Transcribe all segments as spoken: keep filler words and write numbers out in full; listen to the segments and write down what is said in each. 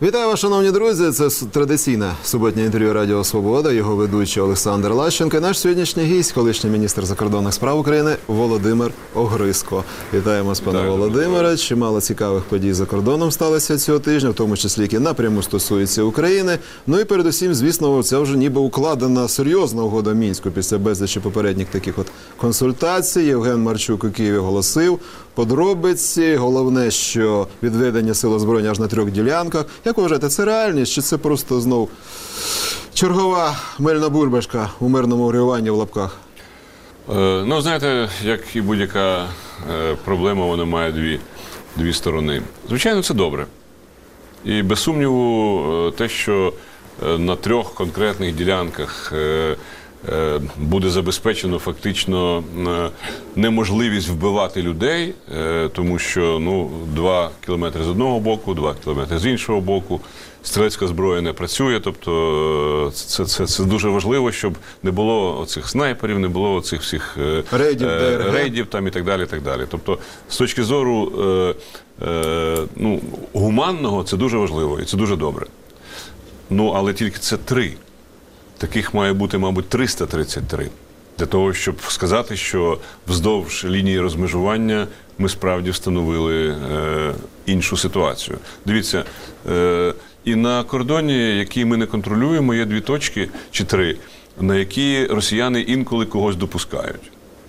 Вітаю вас, шановні друзі. Це традиційне суботнє інтерв'ю Радіо Свобода, його ведучий Олександр Лащенко і наш сьогоднішній гість, колишній міністр закордонних справ України Володимир Огризко. Вітаємо з пане Володимире. Чимало цікавих подій за кордоном сталося цього тижня, в тому числі, які напряму стосуються України. Ну і передусім, звісно, це вже ніби укладена серйозна угода Мінську після безлічі попередніх таких от консультацій. Євген Марчук у Києві оголосив подробиці. Головне, що відведення сил озброєння аж на трьох ділянках. Як ви вважаєте, це реальність, чи це просто знов чергова мильна бульбашка у мирному врегулюванні в лапках? Е, ну, знаєте, як і будь-яка е, проблема, вона має дві, дві сторони. Звичайно, це добре. І без сумніву, е, те, що е, на трьох конкретних ділянках е, е, буде забезпечено фактично е, неможливість вбивати людей, е, тому що ну, два кілометри з одного боку, два кілометри з іншого боку, стрілецька зброя не працює, тобто це, це, це дуже важливо, щоб не було оцих снайперів, не було оцих всіх е, рейдів, е, рейдів там і так далі, і так далі. Тобто, з точки зору е, е, ну, гуманного, це дуже важливо і це дуже добре. Ну, але тільки це три. Таких має бути, мабуть, триста тридцять три. Для того, щоб сказати, що вздовж лінії розмежування ми справді встановили е, іншу ситуацію. Дивіться, е, і на кордоні, який ми не контролюємо, є дві точки чи три, на які росіяни інколи когось допускають.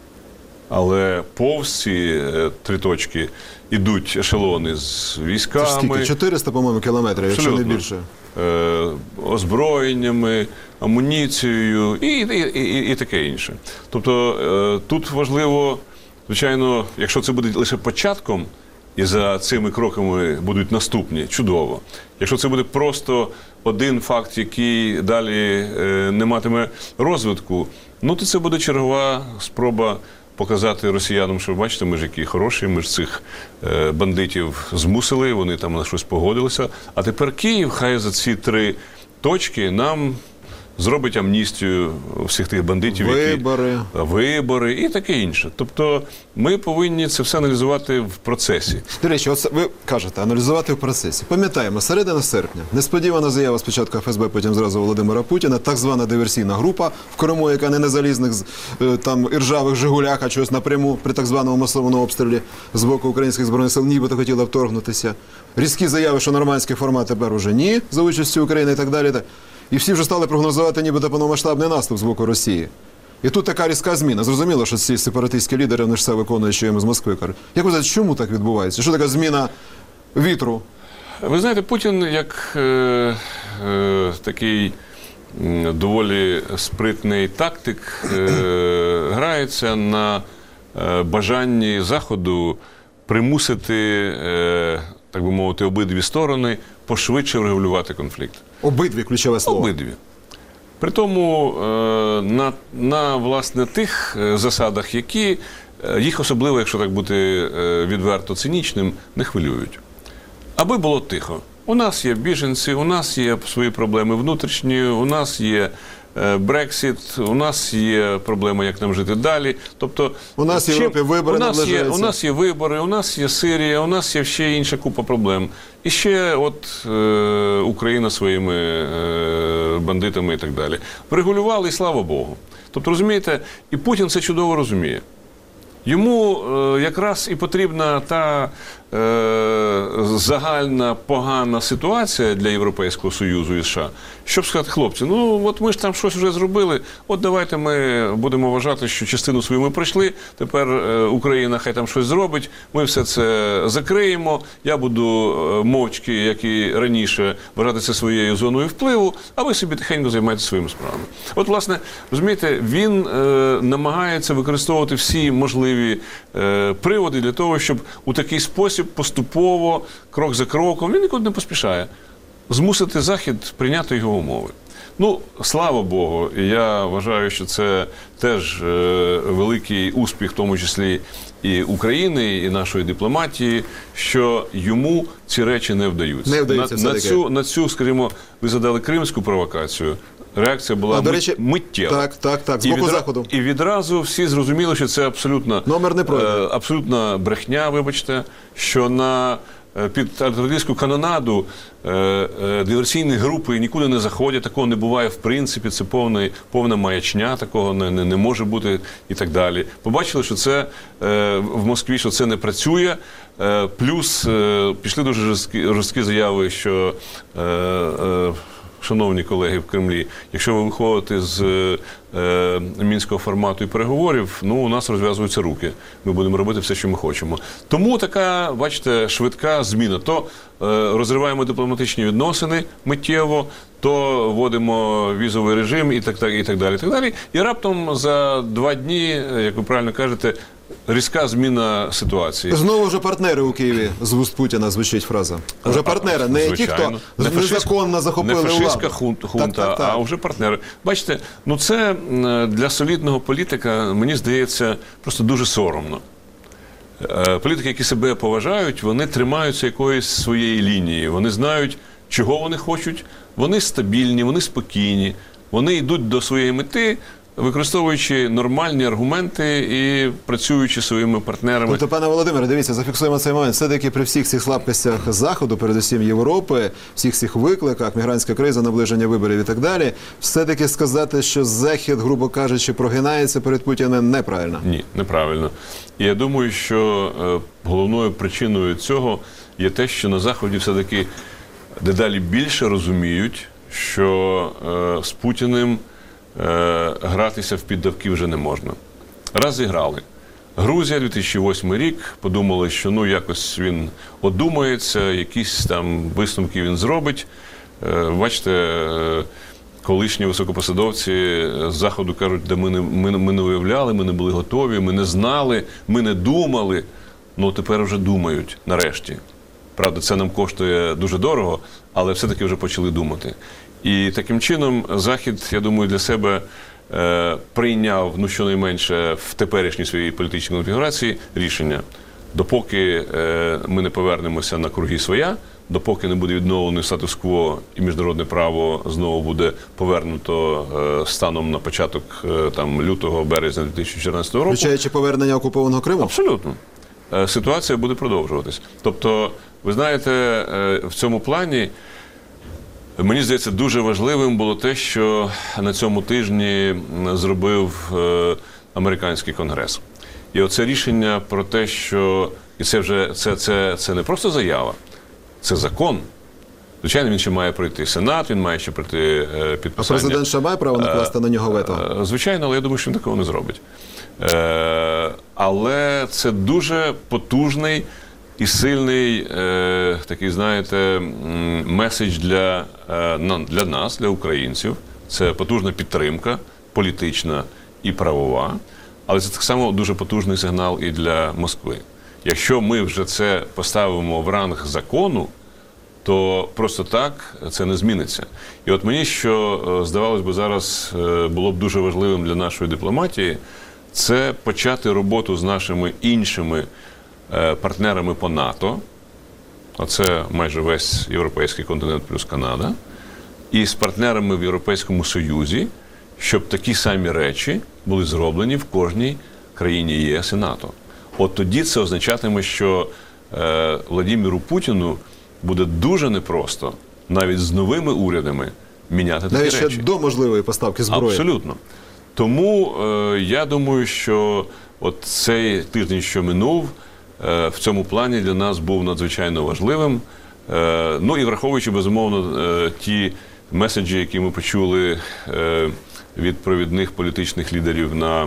Але повз ці е, три точки йдуть ешелони з військами. Це ж скільки? чотириста, по-моєму, кілометрів, якщо не більше. Е, озброєннями, амуніцією і, і, і, і таке інше. Тобто е, тут важливо, звичайно, якщо це буде лише початком, і за цими кроками будуть наступні, чудово. Якщо це буде просто один факт, який далі е, не матиме розвитку, ну то це буде чергова спроба показати росіянам, що, бачите, ми ж які хороші, ми ж цих е, бандитів змусили, вони там на щось погодилися. А тепер Київ хай за ці три точки нам зробить амністію всіх тих бандитів, вибори. які... Вибори і таке інше. Тобто ми повинні це все аналізувати в процесі. До речі, от ви кажете, аналізувати в процесі. Пам'ятаємо, середина серпня. Несподівана заява спочатку еф ес бе, потім зразу Володимира Путіна, так звана диверсійна група в Криму, яка не на залізних там іржавих «Жигулях», а щось напряму при так званому масованому обстрілі з боку українських збройних сил нібито хотіла вторгнутися. Різкі заяви, що нормандський формат тепер уже ні, за участю України і так далі. І всі вже стали прогнозувати нібито повномасштабний наступ з боку Росії. І тут така різка зміна. Зрозуміло, що ці сепаратистські лідери, вони ж все виконують, що їм з Москви кажуть. Як ви знаєте, чому так відбувається? Що така зміна вітру? Ви знаєте, Путін як е, е, такий доволі спритний тактик е, грається на е, бажанні Заходу примусити, е, так би мовити, обидві сторони пошвидше врегулювати конфлікт. Обидві, ключове слово. Обидві. При тому на, на власне, тих засадах, які їх особливо, якщо так бути відверто цинічним, не хвилюють. Аби було тихо. У нас є біженці, у нас є свої проблеми внутрішні, у нас є Брексіт, у нас є проблема, як нам жити далі. Тобто, у нас в Європі вибори наближаються. У нас є вибори, у нас є Сирія, у нас є ще інша купа проблем. І ще от е, Україна своїми е, бандитами і так далі. Врегулювали, і слава Богу. Тобто, розумієте, і Путін це чудово розуміє. Йому е, якраз і потрібна та е, загальна погана ситуація для Європейського Союзу і США, щоб сказати, хлопці, ну от ми ж там щось вже зробили, от давайте ми будемо вважати, що частину свою ми пройшли, тепер е, Україна хай там щось зробить, ми все це закриємо, я буду е, мовчки, як і раніше, вважати це своєю зоною впливу, а ви собі тихенько займаєтеся своїми справами. От, власне, розумієте, він е, намагається використовувати всі можливі Е, приводи для того, щоб у такий спосіб поступово, крок за кроком, він нікуди не поспішає, змусити Захід прийняти його умови. Ну, слава Богу, я вважаю, що це теж е, великий успіх, в тому числі і України, і нашої дипломатії, що йому ці речі не вдаються. Не вдаються на, на, цю, на цю, скажімо, ви задали кримську провокацію, реакція була а, до речі, миттєва. Так, так, так, з боку відра... Заходу. І відразу всі зрозуміли, що це абсолютно, Номер не пройде. е, абсолютна брехня, вибачте, що на під артилерійську канонаду е, е, диверсійні групи нікуди не заходять, такого не буває в принципі, це повна, повна маячня, такого не, не, не може бути і так далі. Побачили, що це е, в Москві, що це не працює, е, плюс е, пішли дуже жорсткі, жорсткі заяви, що е, е, шановні колеги в Кремлі, якщо ви виходите з е, мінського формату і переговорів, ну, у нас розв'язуються руки. Ми будемо робити все, що ми хочемо. Тому така, бачите, швидка зміна. То е, розриваємо дипломатичні відносини миттєво, то вводимо візовий режим і так, так, і так далі, і так далі. І раптом за два дні, як ви правильно кажете, різка зміна ситуації. Знову вже партнери у Києві, з вуст Путіна звучить фраза. Вже партнери, не ті, хто не незаконно захопили не фашистська владу. хунта, хунта так, так, так. а вже партнери. Бачите, ну це для солідного політика, мені здається, просто дуже соромно. Політики, які себе поважають, вони тримаються якоїсь своєї лінії. Вони знають, чого вони хочуть, вони стабільні, вони спокійні, вони йдуть до своєї мети, використовуючи нормальні аргументи і працюючи зі своїми партнерами. Тобто, пане Володимире, дивіться, зафіксуємо цей момент. Все-таки при всіх цих слабкостях Заходу, передусім Європи, всіх цих викликах, мігрантська криза, наближення виборів і так далі, все-таки сказати, що Захід, грубо кажучи, прогинається перед Путіним, неправильно? Ні, неправильно. І я думаю, що е, головною причиною цього є те, що на Заході все-таки дедалі більше розуміють, що е, з Путіним гратися в піддавки вже не можна. Раз зіграли. Грузія, дві тисячі восьмий рік, подумали, що ну якось він одумається, якісь там висновки він зробить. Бачите, колишні високопосадовці з Заходу кажуть, де ми не, ми, ми не уявляли, ми не були готові, ми не знали, ми не думали. Ну тепер вже думають, нарешті. Правда, це нам коштує дуже дорого, але все-таки вже почали думати. І таким чином Захід, я думаю, для себе е, прийняв, ну щонайменше в теперішній своїй політичній конфігурації рішення. Допоки е, ми не повернемося на круги своя, допоки не буде відновлений статус-кво і міжнародне право знову буде повернуто е, станом на початок е, там, лютого, березня дві тисячі чотирнадцятого року. Включаючи повернення окупованого Криму? Абсолютно. Е, ситуація буде продовжуватись. Тобто, ви знаєте, е, в цьому плані мені здається, дуже важливим було те, що на цьому тижні зробив е, американський конгрес. І оце рішення про те, що і це вже це, це, це не просто заява, це закон. Звичайно, він ще має пройти Сенат, він має ще пройти е, підписання. А президент ще має право накласти на нього вето? Е, звичайно, але я думаю, що він такого не зробить. Е, але це дуже потужний і сильний, е, такий, знаєте, меседж для, е, для нас, для українців. Це потужна підтримка, політична і правова, але це так само дуже потужний сигнал і для Москви. Якщо ми вже це поставимо в ранг закону, то просто так це не зміниться. І от мені, що, здавалось би, зараз було б дуже важливим для нашої дипломатії, це почати роботу з нашими іншими партнерами по НАТО, а це майже весь європейський континент плюс Канада, і з партнерами в Європейському Союзі, щоб такі самі речі були зроблені в кожній країні ЄС і НАТО. От тоді це означатиме, що е, Владимиру Путіну буде дуже непросто, навіть з новими урядами, міняти такі навіть речі. Навіть ще до можливої поставки зброї. Абсолютно. Тому е, я думаю, що от цей тиждень, що минув, е, в цьому плані для нас був надзвичайно важливим. Е, ну і враховуючи, безумовно, е, ті меседжі, які ми почули е, від провідних політичних лідерів на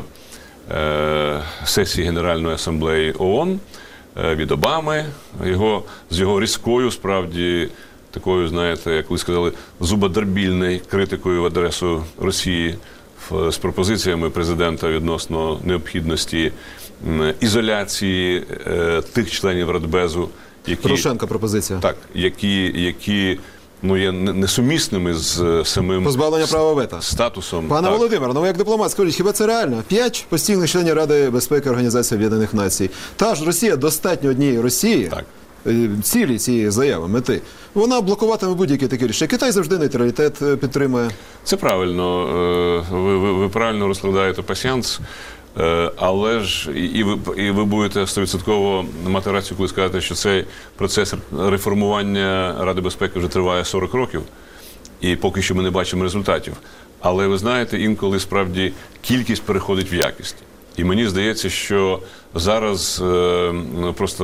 е, сесії Генеральної асамблеї ООН, е, від Обами, його, з його різкою, справді, такою, знаєте, як ви сказали, зубодербільною критикою в адресу Росії, в, з пропозиціями президента відносно необхідності м, ізоляції е, тих членів Радбезу, які, Порошенка пропозиція. Так, які, які ну, є несумісними з самим позбавлення права вето. Статусом. Пане так. Володимире, ну як дипломат, скажіть, хіба це реально? П'ять постійних членів Ради безпеки Організації Об'єднаних Націй. Та ж Росія, достатньо однієї Росії, Так. цілі цієї заяви, мети, вона блокуватиме будь-які такі рішення. Китай завжди нейтралітет підтримує. Це правильно. Ви, ви, ви правильно розкладаєте пасьянс. Е, Але ж і і ви, і ви будете сто відсотків мати рацію, коли скажете, що цей процес реформування Ради безпеки вже триває сорок років, і поки що ми не бачимо результатів. Але ви знаєте, інколи справді кількість переходить в якість. І мені здається, що зараз е, просто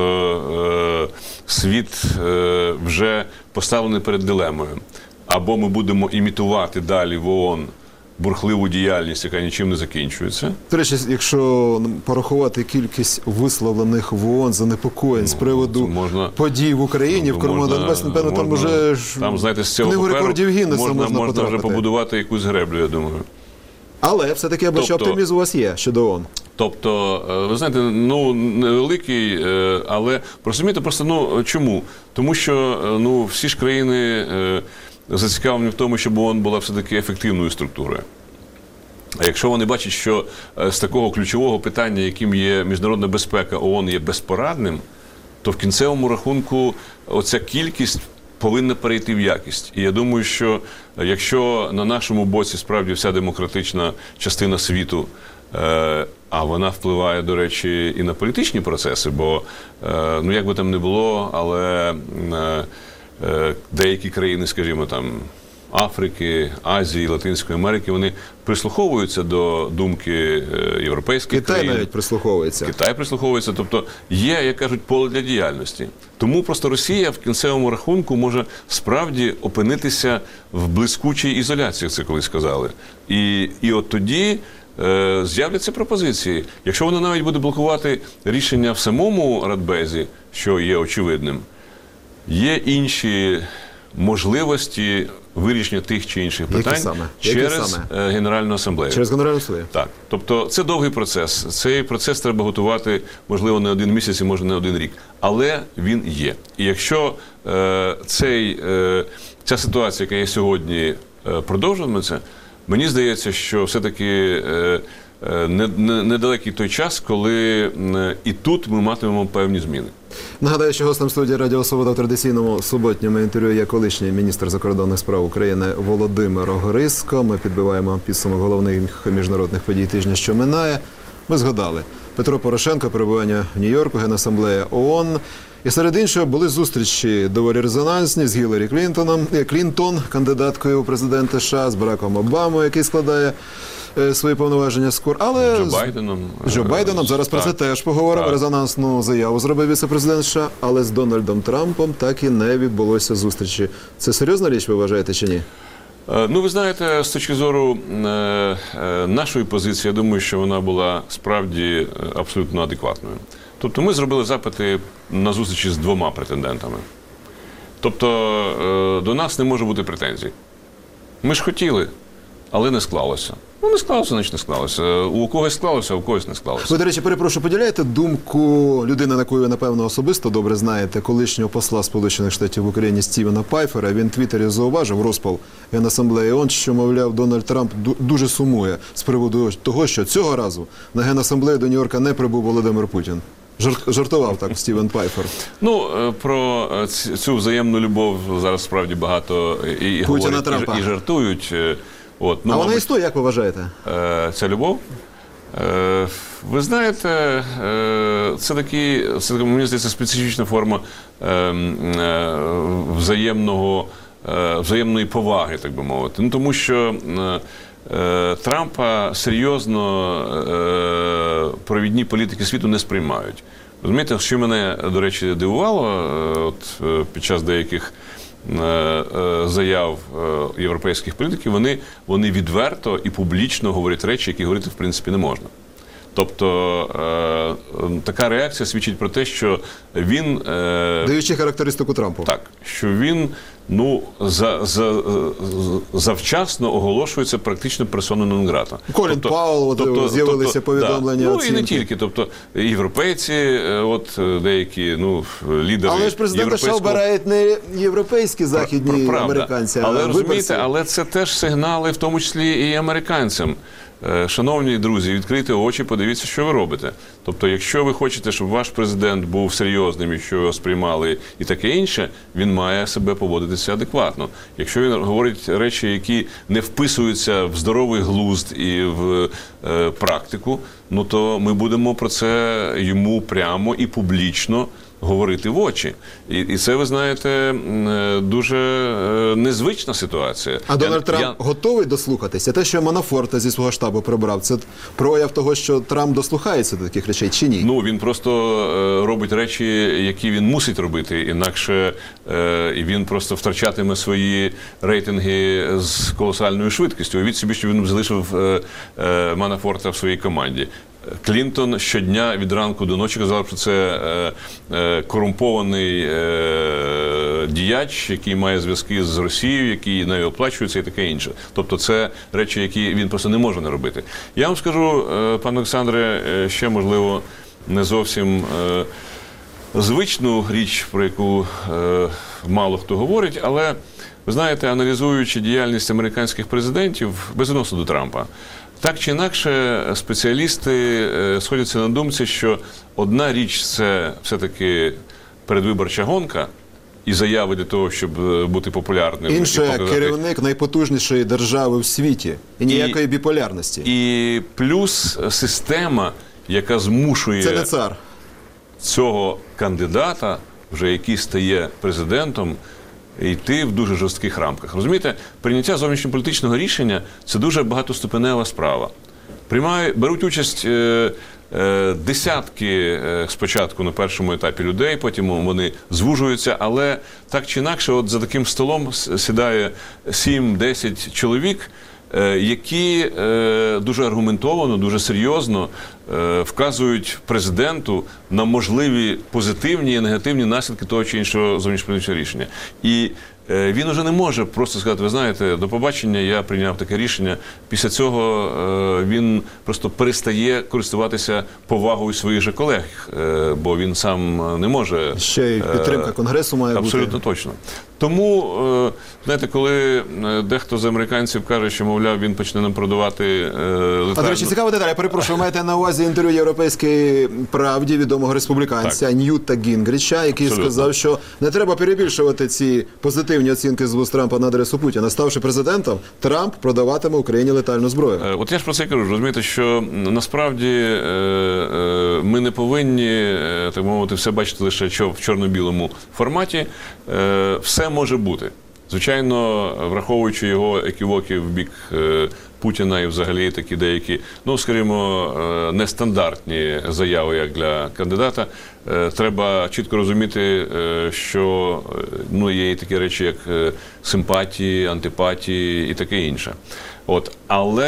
е, світ е, вже поставлений перед дилемою. Або ми будемо імітувати далі в ООН бурхливу діяльність, яка нічим не закінчується. До речі, якщо порахувати кількість висловлених в ООН занепокоєнь з приводу можна, подій в Україні, в Криму, Донбасі, напевно, там можна, вже там, знаєте, з цього книгу паперу рекордів Гіннеса можна, можна, можна потрапити. вже побудувати якусь греблю, я думаю. Але все-таки я бачу, Тобто- оптимізм у вас є щодо ООН. Тобто, е, ви знаєте, ну, невеликий, е, але розумієте, просто, ну, чому? Тому що, е, ну, всі ж країни е, зацікавлені в тому, щоб ООН була все-таки ефективною структурою. А якщо вони бачать, що е, з такого ключового питання, яким є міжнародна безпека, ООН є безпорадним, то в кінцевому рахунку оця кількість повинна перейти в якість. І я думаю, що якщо на нашому боці справді вся демократична частина світу, е, а вона впливає, до речі, і на політичні процеси, бо, е, ну, як би там не було, але е, е, деякі країни, скажімо, там, Африки, Азії, Латинської Америки, вони прислуховуються до думки е, європейських Китай країн. навіть прислуховується. Китай прислуховується, тобто є, як кажуть, поле для діяльності. Тому просто Росія в кінцевому рахунку може справді опинитися в блискучій ізоляції, як це колись сказали. І, і от тоді е, з'являться пропозиції. Якщо вона навіть буде блокувати рішення в самому Радбезі, що є очевидним, є інші можливості вирішення тих чи інших Які питань саме? Які через саме? е, Генеральну асамблею. Через Генеральну асамблею? Так. Тобто це довгий процес. Цей процес треба готувати, можливо, не один місяць, і, може, не один рік. Але він є. І якщо е, цей, е, ця ситуація, яка є сьогодні, е, продовжуватиметься, мені здається, що все-таки е, е, не, не, недалекий той час, коли е, і тут ми матимемо певні зміни. Нагадаю, що гостем студії Радіо Свобода в традиційному суботньому інтерв'ю є колишній міністр закордонних справ України Володимир Огризко. Ми підбиваємо підсумок головних міжнародних подій тижня, що минає. Ми згадали Петро Порошенко, перебування в Нью-Йорку, Генасамблея ООН. І серед іншого були зустрічі доволі резонансні з Гіларі Клінтоном, Клінтон, кандидаткою у президенти США, з Бараком Обамою, який складає е, свої повноваження скоро. Але Джо Байденом. з Джо Байденом, зараз про це Так. теж поговоримо. Так. Резонансну заяву зробив віце-президент США, але з Дональдом Трампом так і не відбулося зустрічі. Це серйозна річ, ви вважаєте, чи ні? Е, Ну, ви знаєте, з точки зору е, е, нашої позиції, я думаю, що вона була справді е, абсолютно адекватною. Тобто ми зробили запити на зустрічі з двома претендентами. Тобто е, до нас не може бути претензій. Ми ж хотіли, але не склалося. Ну, не склалося, значить не склалося. У когось склалося, а у когось не склалося. Ви, до речі, перепрошую, поділяєте думку людини, на яку ви, напевно, особисто добре знаєте, колишнього посла Сполучених Штатів в Україні Стівена Пайфера. Він в Твіттері зауважив розпал Генасамблеї ООН, що, мовляв, Дональд Трамп ду- дуже сумує з приводу того, що цього разу на Генасамблею до Нью-Йорка не прибув Володимир Путін. Жар- Жартував так Стівен Пайфер. Ну, е, про е, ц- цю взаємну любов зараз справді багато і, і говорять, Трампа. і, ж- і жартують. Е, От, ну, А вона мабуть, існує, як ви вважаєте? Е, Ця любов? Е, Ви знаєте, е, це такі, це, мені здається, специфічна форма е, е, взаємного, е, взаємної поваги, так би мовити. Ну, тому що е, е, Трампа серйозно е, провідні політики світу не сприймають. Розумієте, що мене, до речі, дивувало е, от, е, під час деяких е, е, заяв е, європейських політиків, вони, вони відверто і публічно говорять речі, які говорити, в принципі, не можна. Тобто е, така реакція свідчить про те, що він е, Даючи характеристику Трампу. так, що він ну за, за, завчасно оголошується практично персона нон-грата. Колін Пауелл, от, з'явилися повідомлення, Да. Ну і оцінки. не тільки, тобто європейці, е, от е, деякі ну лідери. Але ж президента США європейського- обирають не європейські західні Правда. американці, а але виборці. розумієте, але це теж сигнали, в тому числі і американцям. Е, Шановні друзі, відкрийте очі, подивіться, що ви робите. Тобто, якщо ви хочете, щоб ваш президент був серйозним, якщо його сприймали і таке інше, він має себе поводитися адекватно. Якщо він говорить речі, які не вписуються в здоровий глузд і в е, практику, ну то ми будемо про це йому прямо і публічно говорити в очі. І, і це, ви знаєте, дуже незвична ситуація. А Дональд я, Трамп я... готовий дослухатися? Те, що Манафорта зі свого штабу прибрав, це прояв того, що Трамп дослухається до таких речей чи ні? Ну, він просто робить речі, які він мусить робити, інакше він просто втрачатиме свої рейтинги з колосальною швидкістю. Уявіть собі, що він залишив Манафорта в своїй команді. Клінтон щодня від ранку до ночі казав, що це е, е, корумпований е, діяч, який має зв'язки з Росією, який нею оплачується і таке інше. Тобто це речі, які він просто не може не робити. Я вам скажу, е, пане Олександре, ще, можливо, не зовсім е, звичну річ, про яку е, мало хто говорить, але, ви знаєте, аналізуючи діяльність американських президентів, безвідносно до Трампа, так чи інакше, спеціалісти сходяться на думці, що одна річ – це все-таки передвиборча гонка і заяви для того, щоб бути популярним. Інше показати... керівник найпотужнішої держави в світі. І ніякої і, біполярності. І плюс система, яка змушує це не цар. Цього кандидата, вже який стає президентом, йти в дуже жорстких рамках. Розумієте, прийняття зовнішньополітичного рішення – це дуже багатоступенева справа. Приймають, беруть участь е, е, десятки е, спочатку на першому етапі людей, потім вони звужуються, але так чи інакше, от за таким столом сідає сім-десять чоловік, е, які е, дуже аргументовано, дуже серйозно е, вказують президенту на можливі позитивні і негативні наслідки того чи іншого зовнішньополітичного рішення. І е, він уже не може просто сказати, ви знаєте, до побачення, я прийняв таке рішення. Після цього е, він просто перестає користуватися повагою своїх же колег, е, бо він сам не може. Ще й підтримка е, Конгресу має абсолютно бути. Абсолютно точно. Тому, е, знаєте, коли дехто з американців каже, що, мовляв, він почне нам продавати е, летальну... А, до речі, цікава деталь. Я перепрошую, маєте на увазі інтерв'ю «Європейській правді» відомого республіканця так. Ньюта Гінгріча, який Абсолютно. сказав, що не треба перебільшувати ці позитивні оцінки з вуст Трампа на адресу Путіна. Ставши президентом, Трамп продаватиме Україні летальну зброю. Е, от я ж про це кажу. Розумієте, що насправді е, е, ми не повинні, е, так мовити, все бачити лише в чорно-білому форматі. Е, все може бути. Звичайно, враховуючи його еківоки в бік е, Путіна і взагалі такі деякі, ну, скажімо, е, нестандартні заяви, як для кандидата, е, треба чітко розуміти, е, що ну, є і такі речі, як е, симпатії, антипатії і таке інше. От. Але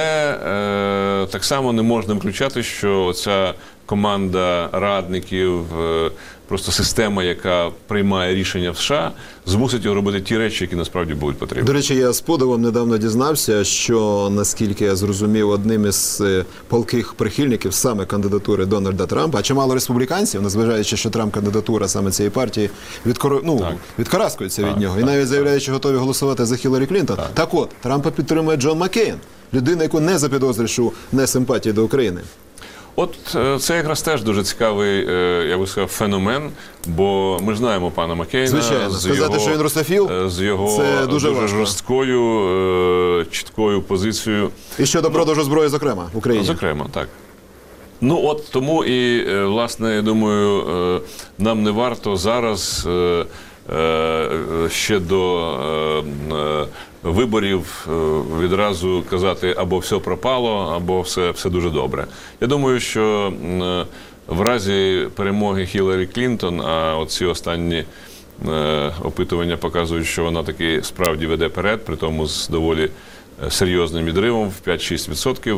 е, так само не можна виключати, що ця команда радників, е, просто система, яка приймає рішення в США, змусить його робити ті речі, які насправді будуть потрібні. До речі, я з подивом недавно дізнався, що, наскільки я зрозумів, одним із палких прихильників саме кандидатури Дональда Трампа, а чимало республіканців, незважаючи, що Трамп кандидатура саме цієї партії, відкор... ну, відкараскується від так, нього. Так, і навіть так, заявляють, що готові голосувати за Хіларі Клінтон. Так. так от, Трампа підтримує Джон Маккейн, людина, яку не запідозриш у несимпатії до України. От це якраз теж дуже цікавий, я би сказав, феномен, бо ми ж знаємо пана Маккейна. Звичайно, з сказати, його, що він русофіл, з його це дуже, дуже жорсткою, чіткою позицією. І щодо продажу зброї, зокрема, в Україні. Зокрема, так. Ну от тому і, власне, я думаю, нам не варто зараз ще до виборів відразу казати або все пропало, або все, все дуже добре. Я думаю, що в разі перемоги Хіларі Клінтон, а от ці останні опитування показують, що вона таки справді веде перед, при тому з доволі серйозним відривом в п'ять-шість відсотків.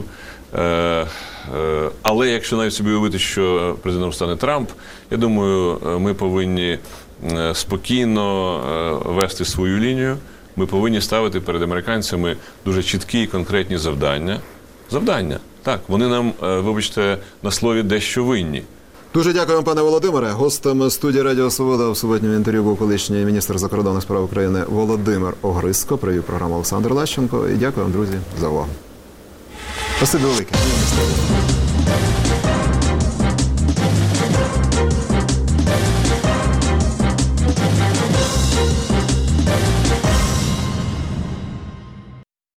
Але якщо навіть собі уявити, що президентом стане Трамп, я думаю, ми повинні спокійно вести свою лінію. Ми повинні ставити перед американцями дуже чіткі і конкретні завдання. Завдання. Так, вони нам, вибачте, на слові дещо винні. Дуже дякуємо, пане Володимире. Гостем студії Радіо Свобода в суботньому інтерв'ю був колишній міністр закордонних справ України Володимир Огриско. Провів програму Олександр Лащенко. І дякую вам, друзі, за увагу. Спасибі велике.